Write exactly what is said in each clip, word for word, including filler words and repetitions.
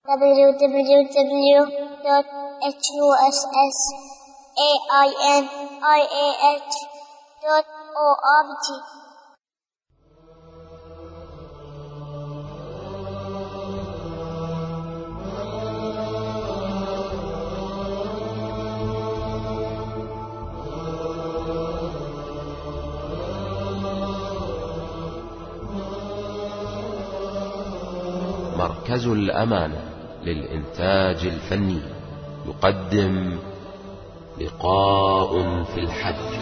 w w w dot huss ainiah dot org. مركز الأمانة للإنتاج الفني يقدم لقاء في الحج.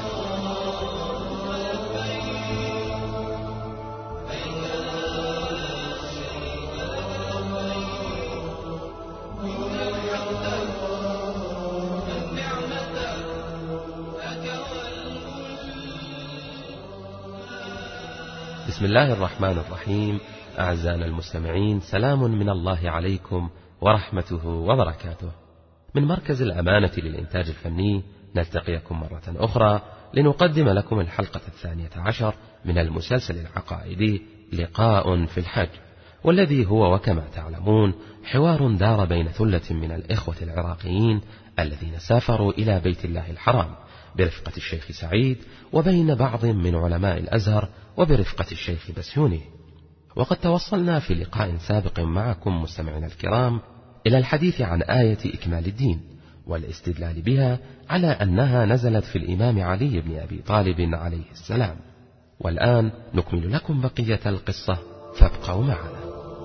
بسم الله الرحمن الرحيم. أعزائنا المستمعين، سلام من الله عليكم ورحمته وبركاته. من مركز الأمانة للإنتاج الفني نلتقيكم مرة أخرى لنقدم لكم الحلقة الثانية عشر من المسلسل العقائدي لقاء في الحج، والذي هو وكما تعلمون حوار دار بين ثلة من الإخوة العراقيين الذين سافروا إلى بيت الله الحرام برفقة الشيخ سعيد، وبين بعض من علماء الأزهر وبرفقة الشيخ بسيوني. وقد توصلنا في لقاء سابق معكم مستمعينا الكرام إلى الحديث عن آية إكمال الدين والاستدلال بها على أنها نزلت في الإمام علي بن أبي طالب عليه السلام. والآن نكمل لكم بقية القصة، فابقوا معنا.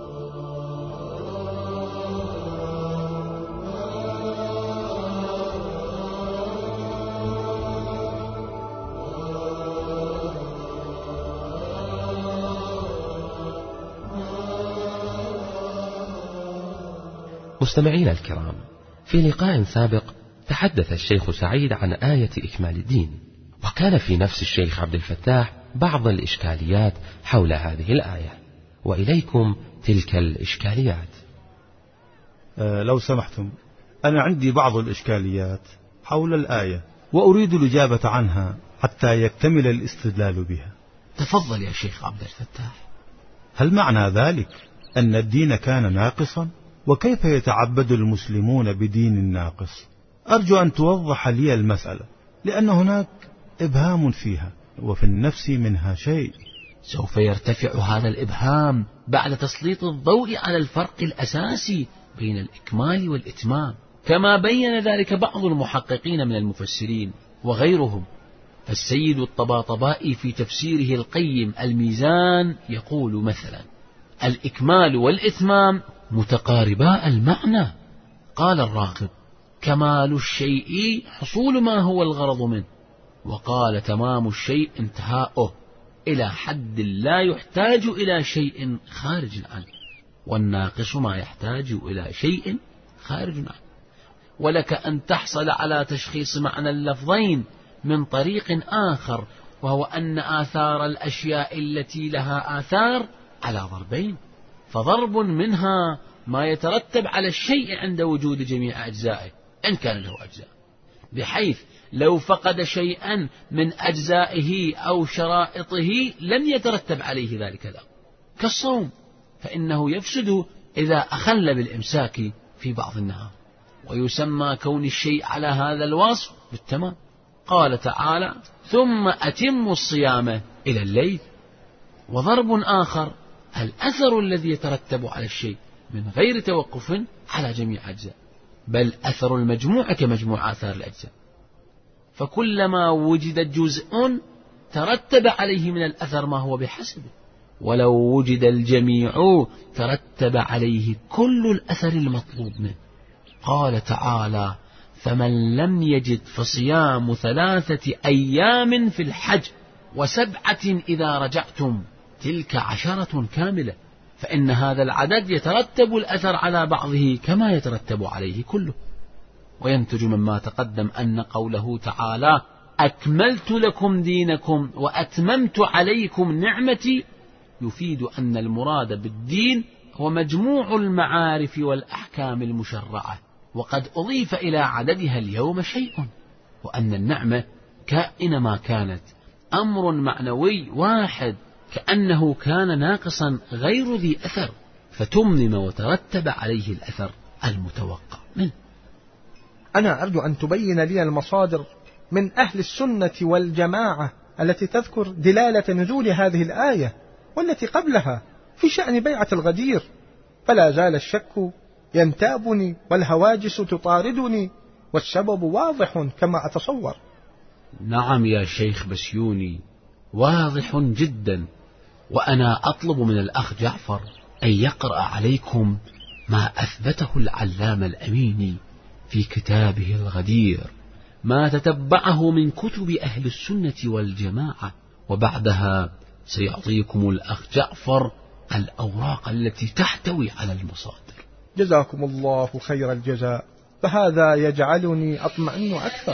مستمعينا الكرام، في لقاء سابق تحدث الشيخ سعيد عن آية إكمال الدين، وكان في نفس الشيخ عبد الفتاح بعض الإشكاليات حول هذه الآية، وإليكم تلك الإشكاليات. أه لو سمحتم، أنا عندي بعض الإشكاليات حول الآية وأريد الإجابة عنها حتى يكتمل الاستدلال بها. تفضل يا شيخ عبد الفتاح. هل معنى ذلك أن الدين كان ناقصا؟ وكيف يتعبد المسلمون بدين ناقص؟ أرجو أن توضح لي المسألة، لأن هناك إبهام فيها وفي النفس منها شيء. سوف يرتفع هذا الإبهام بعد تسليط الضوء على الفرق الأساسي بين الإكمال والإتمام، كما بين ذلك بعض المحققين من المفسرين وغيرهم. فالسيد الطباطبائي في تفسيره القيم الميزان يقول مثلا: الإكمال والإتمام متقاربا المعنى. قال الراغب: كمال الشيء حصول ما هو الغرض منه. وقال: تمام الشيء انتهاؤه إلى حد لا يحتاج إلى شيء خارج عنه، والناقص ما يحتاج إلى شيء خارج عنه. ولك أن تحصل على تشخيص معنى اللفظين من طريق آخر، وهو أن آثار الأشياء التي لها آثار على ضربين، فضرب منها ما يترتب على الشيء عند وجود جميع أجزائه إن كان له أجزاء، بحيث لو فقد شيئا من أجزائه أو شرائطه لم يترتب عليه ذلك الأمر، كالصوم فإنه يفسد إذا أخل بالإمساك في بعض النهار، ويسمى كون الشيء على هذا الوصف بالتمام. قال تعالى: ثم أتموا الصيام إلى الليل. وضرب آخر الأثر الذي يترتب على الشيء من غير توقف على جميع أجزاء، بل أثر المجموع كمجموع آثار الأجزاء، فكلما وجد جزء ترتب عليه من الأثر ما هو بحسبه، ولو وجد الجميع ترتب عليه كل الأثر المطلوب منه. قال تعالى: فمن لم يجد فصيام ثلاثة أيام في الحج وسبعة إذا رجعتم تلك عشرة كاملة، فإن هذا العدد يترتب الأثر على بعضه كما يترتب عليه كله. وينتج مما تقدم أن قوله تعالى: أكملت لكم دينكم وأتممت عليكم نعمتي يفيد أن المراد بالدين هو مجموع المعارف والأحكام المشرعة، وقد أضيف إلى عددها اليوم شيء، وأن النعمة كائن ما كانت أمر معنوي واحد كأنه كان ناقصا غير ذي أثر، فتمنم وترتب عليه الأثر المتوقع منه. أنا أرجو أن تبين لي المصادر من أهل السنة والجماعة التي تذكر دلالة نزول هذه الآية والتي قبلها في شأن بيعة الغدير، فلا زال الشك ينتابني والهواجس تطاردني، والسبب واضح كما أتصور. نعم يا شيخ بسيوني، واضح جدا، وأنا أطلب من الأخ جعفر أن يقرأ عليكم ما أثبته العلامة الأميني في كتابه الغدير، ما تتبعه من كتب أهل السنة والجماعة، وبعدها سيعطيكم الأخ جعفر الأوراق التي تحتوي على المصادر. جزاكم الله خير الجزاء، فهذا يجعلني أطمئن أكثر.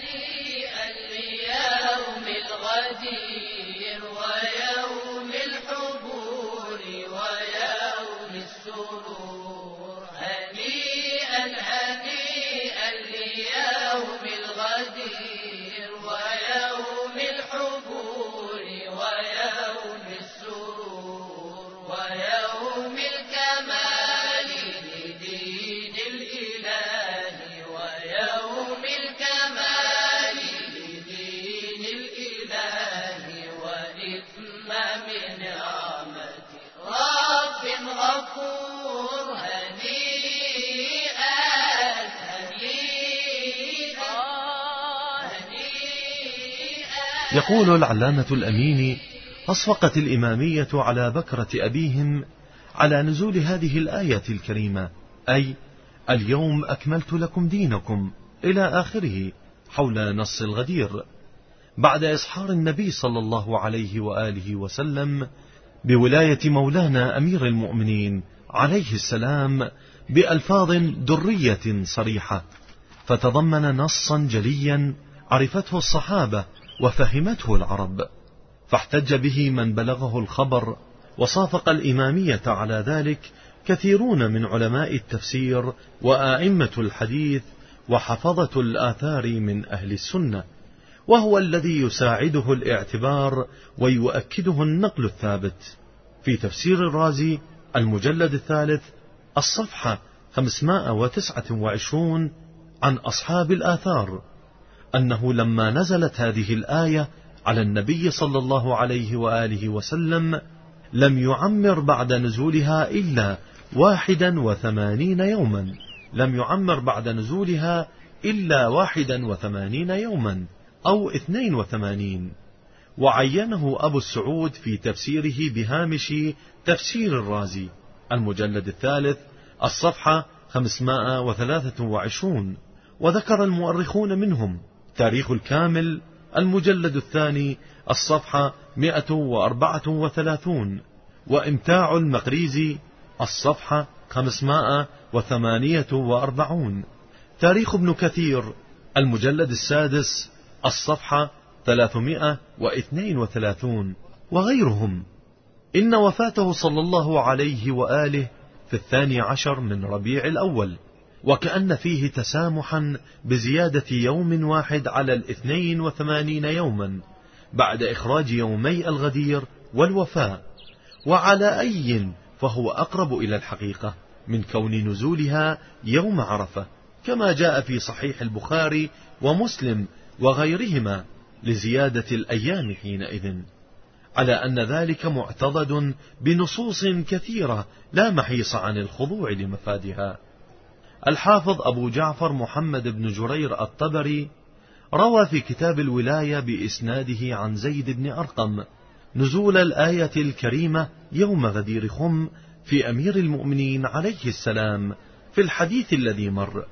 يقول العلامة الأميني: أصفقت الإمامية على بكرة أبيهم على نزول هذه الآية الكريمة، أي اليوم أكملت لكم دينكم إلى آخره، حول نص الغدير، بعد إصحار النبي صلى الله عليه وآله وسلم بولاية مولانا أمير المؤمنين عليه السلام بألفاظ درية صريحة، فتضمن نصا جليا عرفته الصحابة وفهمته العرب، فاحتج به من بلغه الخبر، وصافق الإمامية على ذلك كثيرون من علماء التفسير وآئمة الحديث وحفظة الآثار من أهل السنة، وهو الذي يساعده الاعتبار ويؤكده النقل الثابت. في تفسير الرازي المجلد الثالث الصفحة خمسمائة وتسعة وعشرين عن أصحاب الآثار أنه لما نزلت هذه الآية على النبي صلى الله عليه وآله وسلم لم يعمر بعد نزولها إلا واحدا وثمانين يوما لم يعمر بعد نزولها إلا واحدا وثمانين يوما أو اثنين وثمانين، وعينه أبو السعود في تفسيره بهامش تفسير الرازي المجلد الثالث الصفحة خمسمائة وثلاثة وعشرين. وذكر المؤرخون منهم تاريخ الكامل المجلد الثاني الصفحة مئة وأربعة وثلاثون، وإمتاع المقريزي الصفحة خمسمائة وثمانية وأربعون، تاريخ ابن كثير المجلد السادس الصفحة ثلاثمائة واثنين وثلاثون، وغيرهم. إن وفاته صلى الله عليه وآله في الثاني عشر من ربيع الأول، وكأن فيه تسامحا بزيادة يوم واحد على الاثنين وثمانين يوما بعد إخراج يومي الغدير والوفاء، وعلى أي فهو أقرب إلى الحقيقة من كون نزولها يوم عرفة، كما جاء في صحيح البخاري ومسلم وغيرهما لزيادة الأيام حينئذ، على أن ذلك معتضد بنصوص كثيرة لا محيص عن الخضوع لمفادها. الحافظ أبو جعفر محمد بن جرير الطبري روى في كتاب الولاية بإسناده عن زيد بن أرقم نزول الآية الكريمة يوم غدير خم في أمير المؤمنين عليه السلام في الحديث الذي مر.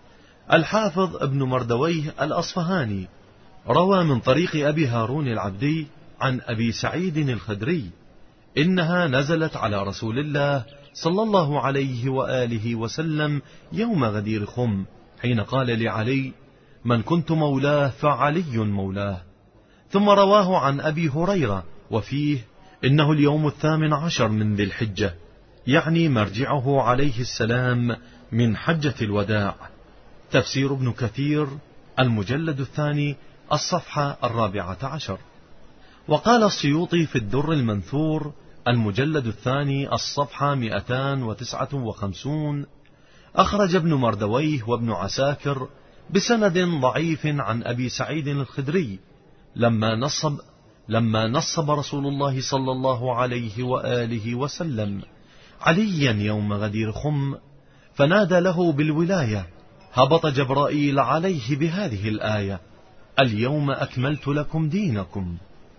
الحافظ ابن مردويه الأصفهاني روى من طريق أبي هارون العبدي عن أبي سعيد الخدري إنها نزلت على رسول الله صلى الله عليه وآله وسلم يوم غدير خم حين قال لعلي: من كنت مولاه فعلي مولاه. ثم رواه عن أبي هريرة وفيه: إنه اليوم الثامن عشر من ذي الحجة، يعني مرجعه عليه السلام من حجة الوداع. تفسير ابن كثير المجلد الثاني الصفحة الرابعة عشر. وقال السيوطي في الدر المنثور المجلد الثاني الصفحة مئتان وتسعة وخمسون، أخرج ابن مردويه وابن عساكر بسند ضعيف عن أبي سعيد الخدري لما نصب لما نصب رسول الله صلى الله عليه وآله وسلم عليا يوم غدير خم فنادى له بالولاية، هبط جبرائيل عليه بهذه الآية: اليوم أكملت لكم دينكم.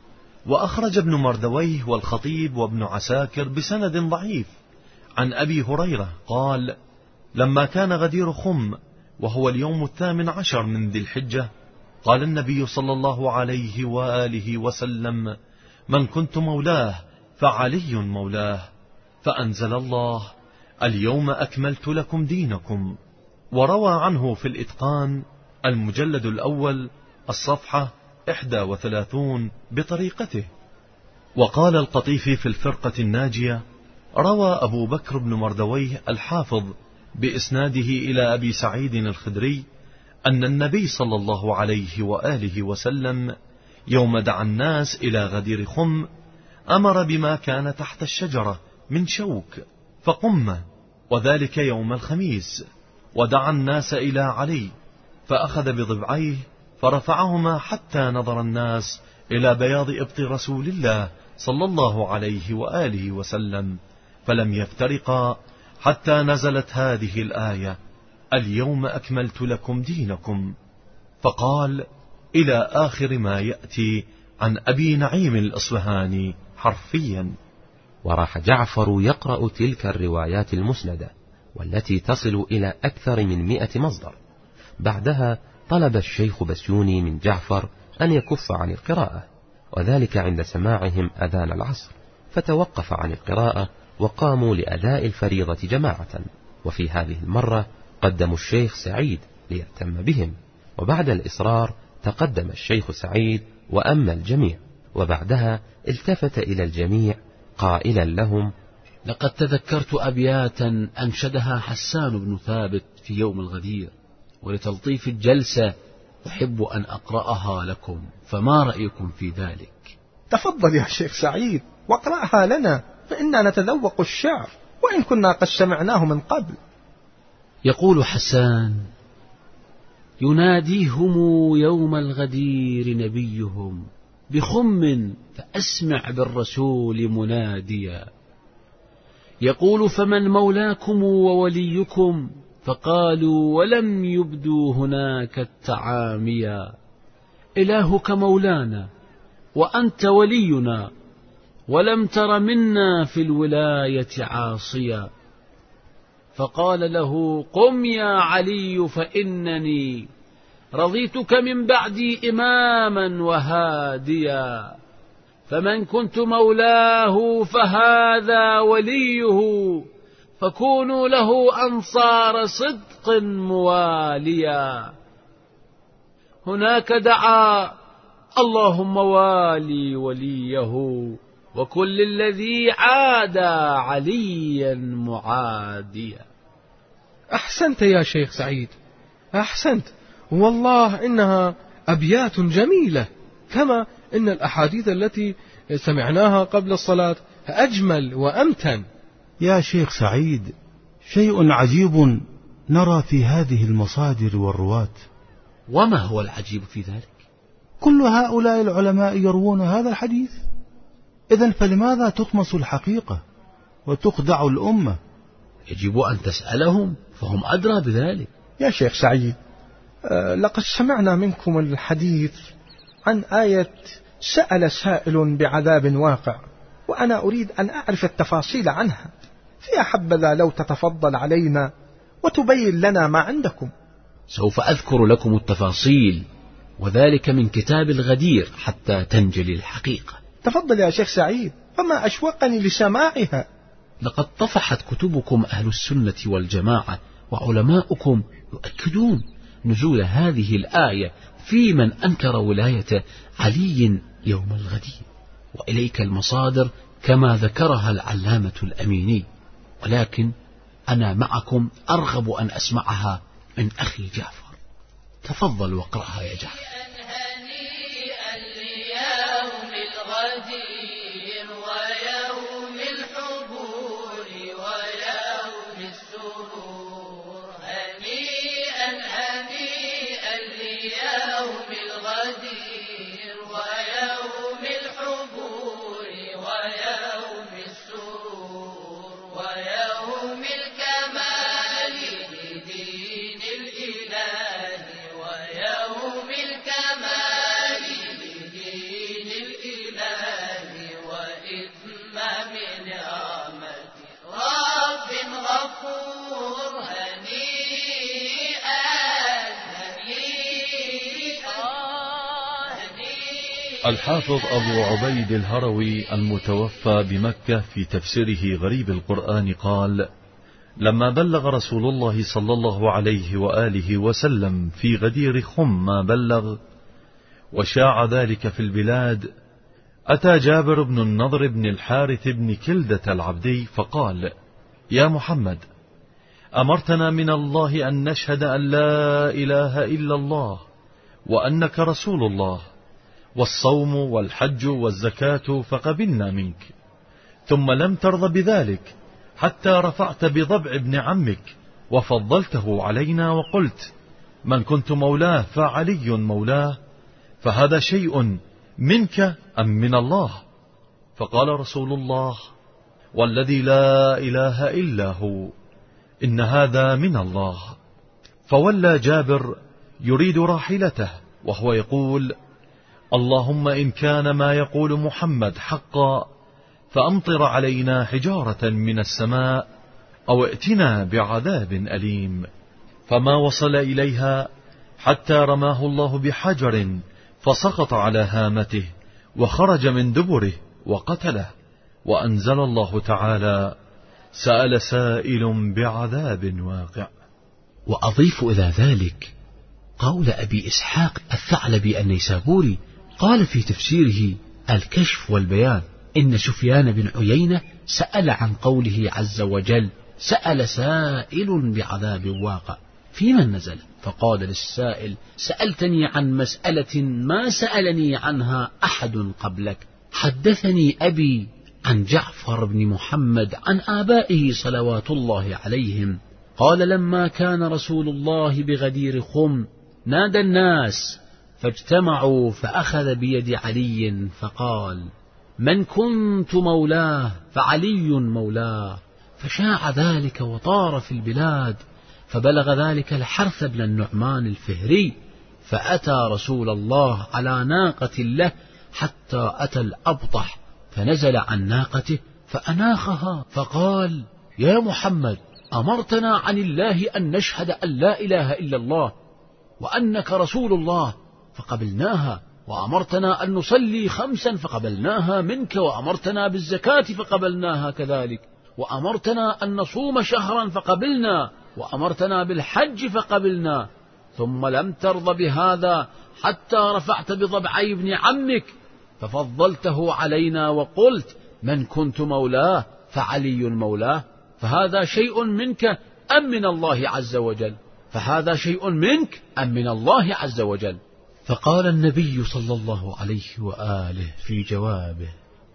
وأخرج ابن مردويه والخطيب وابن عساكر بسند ضعيف عن أبي هريرة قال: لما كان غدير خم وهو اليوم الثامن عشر من ذي الحجة، قال النبي صلى الله عليه وآله وسلم: من كنت مولاه فعلي مولاه، فأنزل الله: اليوم أكملت لكم دينكم. وروى عنه في الإتقان المجلد الأول الصفحة إحدى وثلاثون بطريقته. وقال القطيفي في الفرقة الناجية: روى أبو بكر بن مردويه الحافظ بإسناده إلى أبي سعيد الخدري أن النبي صلى الله عليه وآله وسلم يوم دعا الناس إلى غدير خم أمر بما كان تحت الشجرة من شوك فقم، وذلك يوم الخميس، ودعا الناس إلى علي فأخذ بضبعيه فرفعهما حتى نظر الناس إلى بياض إبط رسول الله صلى الله عليه وآله وسلم، فلم يفترقا حتى نزلت هذه الآية: اليوم أكملت لكم دينكم. فقال إلى آخر ما يأتي عن أبي نعيم الأصبهاني حرفيا. وراح جعفر يقرأ تلك الروايات المسندة والتي تصل إلى أكثر من مئة مصدر. بعدها طلب الشيخ بسيوني من جعفر أن يكف عن القراءة، وذلك عند سماعهم أذان العصر، فتوقف عن القراءة وقاموا لأداء الفريضة جماعة. وفي هذه المرة قدموا الشيخ سعيد ليأتم بهم، وبعد الإصرار تقدم الشيخ سعيد وأما الجميع، وبعدها التفت إلى الجميع قائلا لهم: لقد تذكرت أبياتا أنشدها حسان بن ثابت في يوم الغدير، ولتلطيف الجلسة أحب أن أقرأها لكم، فما رأيكم في ذلك؟ تفضل يا شيخ سعيد واقرأها لنا، فإننا نتذوق الشعر وإن كنا قد سمعناه من قبل. يقول حسان: يناديهم يوم الغدير نبيهم بخم فأسمع بالرسول مناديا، يقول: فمن مولاكم ووليكم؟ فقالوا ولم يبدوا هناك التعاميا، إلهك مولانا وأنت ولينا، ولم تر منا في الولاية عاصيا. فقال له: قم يا علي فإنني رضيتك من بعدي إماما وهاديا، فمن كنت مولاه فهذا وليه، فكونوا له أنصار صدق مواليا. هناك دعا: اللهم والي وليه، وكل الذي عادى عليا معاديا. أحسنت يا شيخ سعيد، أحسنت، والله إنها أبيات جميلة، كما إن الأحاديث التي سمعناها قبل الصلاة أجمل وأمتن. يا شيخ سعيد، شيء عجيب نرى في هذه المصادر والرواة. وما هو العجيب في ذلك؟ كل هؤلاء العلماء يروون هذا الحديث، إذن فلماذا تطمس الحقيقة وتخدع الأمة؟ يجب أن تسألهم، فهم أدرى بذلك. يا شيخ سعيد، أه لقد سمعنا منكم الحديث عن آية سأل سائل بعذاب واقع، وأنا أريد أن أعرف التفاصيل عنها، فيا حبذا لو تتفضل علينا وتبين لنا ما عندكم. سوف أذكر لكم التفاصيل، وذلك من كتاب الغدير حتى تنجلي الحقيقة. تفضل يا شيخ سعيد، فما أشوقني لسماعها. لقد طفحت كتبكم أهل السنة والجماعة، وعلماؤكم يؤكدون نزول هذه الآية في من أنكر ولاية علي يوم الغدير، وإليك المصادر كما ذكرها العلامة الأميني، ولكن أنا معكم أرغب أن أسمعها من أخي جعفر. تفضل واقرأها يا جعفر. هنيئا ليوم الغدير ويوم يوم الغدير ويوم الحبور ويوم السرور ويوم الكمال لدين الإله ويوم الكمال لدين الإله وإتمام نعمة رب غفور هنيئا هنيئا هنيئا. الحافظ أبو عبيد الهروي المتوفى بمكة في تفسيره غريب القرآن قال: لما بلغ رسول الله صلى الله عليه وآله وسلم في غدير خم ما بلغ وشاع ذلك في البلاد، أتى جابر بن النضر بن الحارث بن كلدة العبدي فقال: يا محمد، أمرتنا من الله أن نشهد أن لا إله إلا الله وأنك رسول الله، والصوم والحج والزكاة فقبلنا منك، ثم لم ترض بذلك حتى رفعت بضبع ابن عمك وفضلته علينا وقلت: من كنت مولاه فعلي مولاه، فهذا شيء منك أم من الله؟ فقال رسول الله: والذي لا إله إلا هو، إن هذا من الله. فولى جابر يريد راحلته وهو يقول: اللهم إن كان ما يقول محمد حقا فأمطر علينا حجارة من السماء أو ائتنا بعذاب أليم. فما وصل إليها حتى رماه الله بحجر فسقط على هامته وخرج من دبره وقتله، وأنزل الله تعالى: سأل سائل بعذاب واقع. وأضيف إلى ذلك قول أبي إسحاق الثعلبي النيسابوري قال في تفسيره الكشف والبيان: إن سفيان بن عيينة سأل عن قوله عز وجل: سأل سائل بعذاب واقع، في من نزل؟ فقال للسائل: سألتني عن مسألة ما سألني عنها أحد قبلك. حدثني أبي عن جعفر بن محمد عن آبائه صلوات الله عليهم قال: لما كان رسول الله بغدير خم نادى الناس فاجتمعوا، فأخذ بيد علي فقال: من كنت مولاه فعلي مولاه. فشاع ذلك وطار في البلاد، فبلغ ذلك الحرث بن النعمان الفهري، فأتى رسول الله على ناقة له حتى أتى الأبطح، فنزل عن ناقته فأناخها فقال: يا محمد، أمرتنا عن الله أن نشهد أن لا إله إلا الله وأنك رسول الله فقبلناها، وأمرتنا أن نصلي خمسا فقبلناها منك، وأمرتنا بالزكاة فقبلناها كذلك، وأمرتنا أن نصوم شهرا فقبلنا، وأمرتنا بالحج فقبلنا، ثم لم ترض بهذا حتى رفعت بضبعي ابن عمك ففضلته علينا وقلت: من كنت مولاه فعلي مولاه، فهذا شيء منك أم من الله عز وجل؟ فهذا شيء منك أم من الله عز وجل؟ فقال النبي صلى الله عليه وآله في جوابه: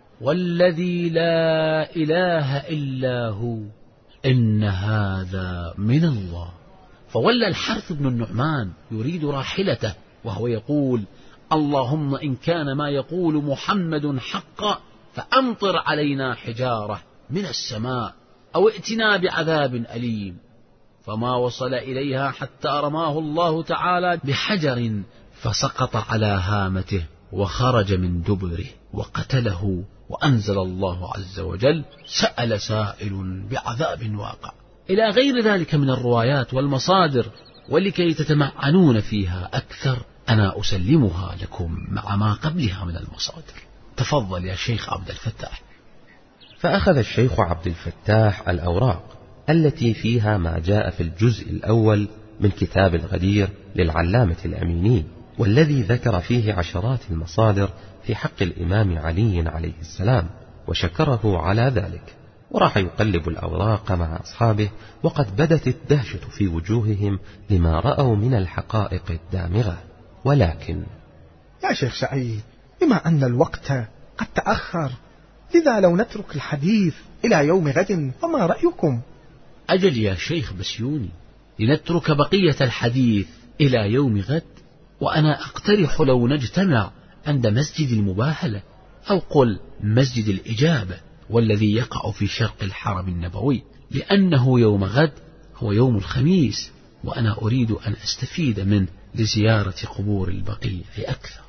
والذي لا إله إلا هو، إن هذا من الله. فولى الحرث بن النعمان يريد راحلته وهو يقول: اللهم إن كان ما يقول محمد حقا فأمطر علينا حجارة من السماء أو ائتنا بعذاب أليم. فما وصل إليها حتى رماه الله تعالى بحجر فسقط على هامته وخرج من دبره وقتله، وأنزل الله عز وجل: سأل سائل بعذاب واقع، إلى غير ذلك من الروايات والمصادر. ولكي تتمعنون فيها أكثر أنا أسلمها لكم مع ما قبلها من المصادر. تفضل يا شيخ عبد الفتاح. فأخذ الشيخ عبد الفتاح الأوراق التي فيها ما جاء في الجزء الأول من كتاب الغدير للعلامة الأميني، والذي ذكر فيه عشرات المصادر في حق الإمام علي عليه السلام، وشكره على ذلك، وراح يقلب الأوراق مع أصحابه، وقد بدت الدهشة في وجوههم لما رأوا من الحقائق الدامغة. ولكن يا شيخ سعيد، بما أن الوقت قد تأخر، لذا لو نترك الحديث إلى يوم غد، فما رأيكم؟ أجل يا شيخ بسيوني، لنترك بقية الحديث إلى يوم غد. وأنا أقترح لو نجتمع عند مسجد المباهلة، أو قل مسجد الإجابة، والذي يقع في شرق الحرم النبوي، لأنه يوم غد هو يوم الخميس، وأنا أريد أن أستفيد منه لزيارة قبور البقيع أكثر.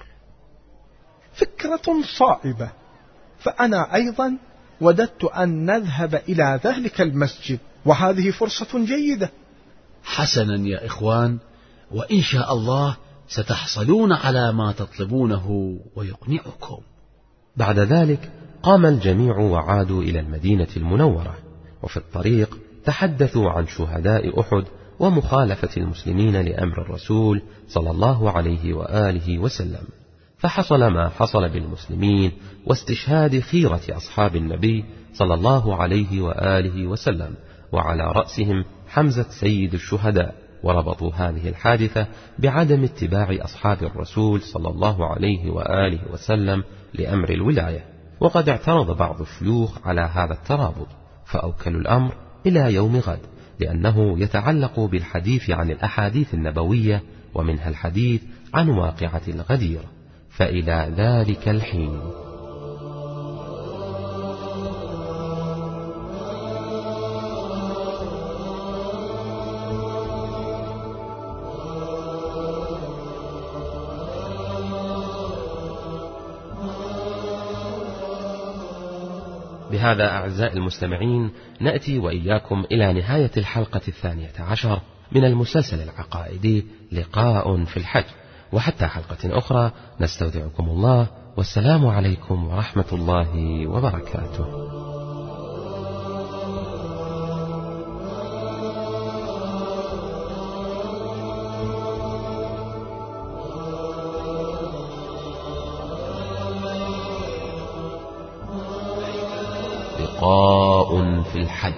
فكرة صائبة، فأنا أيضا وددت أن نذهب إلى ذلك المسجد، وهذه فرصة جيدة. حسنا يا إخوان، وإن شاء الله ستحصلون على ما تطلبونه ويقنعكم. بعد ذلك قام الجميع وعادوا إلى المدينة المنورة، وفي الطريق تحدثوا عن شهداء أحد ومخالفة المسلمين لأمر الرسول صلى الله عليه وآله وسلم، فحصل ما حصل بالمسلمين واستشهاد خيرة أصحاب النبي صلى الله عليه وآله وسلم، وعلى رأسهم حمزة سيد الشهداء، وربطوا هذه الحادثة بعدم اتباع أصحاب الرسول صلى الله عليه وآله وسلم لأمر الولاية. وقد اعترض بعض الشيوخ على هذا الترابط، فأوكلوا الأمر إلى يوم غد، لأنه يتعلق بالحديث عن الأحاديث النبوية، ومنها الحديث عن واقعة الغدير، فإلى ذلك الحين. بهذا أعزائي المستمعين نأتي وإياكم إلى نهاية الحلقة الثانية عشر من المسلسل العقائدي لقاء في الحج، وحتى حلقة أخرى نستودعكم الله، والسلام عليكم ورحمة الله وبركاته. لقاء في الحج.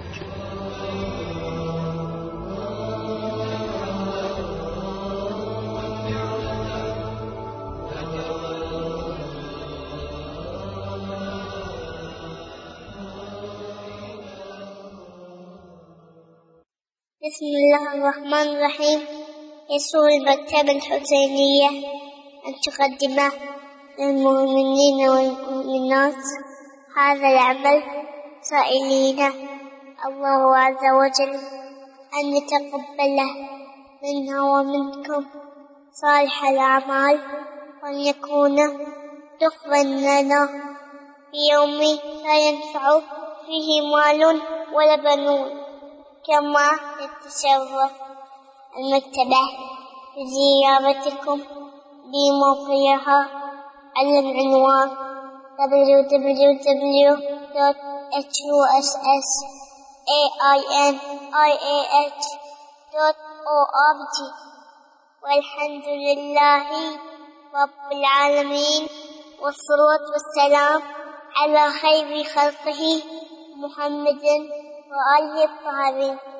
بسم الله الرحمن الرحيم. يسر المكتبة الحسينية أن تقدم للمؤمنين والمؤمنات هذا العمل، سائلين الله عز وجل أن يتقبله منا ومنكم صالح الأعمال، وأن يكون دخلا لنا في يوم لا ينفع فيه مال ولا بنون. كما يتشرف المكتبة بزيارتكم بموقعها على العنوان دبليو دبليو دبليو دوت إتش يو إس إس إيه آي إن آي إيه إتش دوت أو آر جي. والحمد لله رب العالمين، والصلاة والسلام على خير خلقه محمد وآله الطاهرين.